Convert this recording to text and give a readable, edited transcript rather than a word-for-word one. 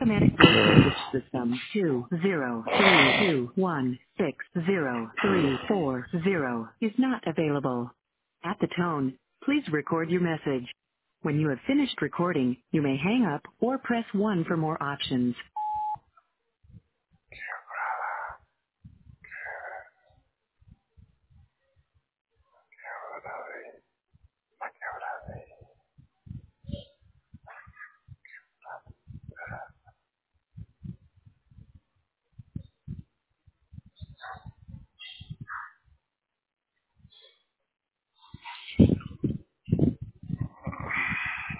automatic voice message system 20321603440 is not available. At the tone, please record your message. When you have finished recording, you may hang up or press 1 for more options.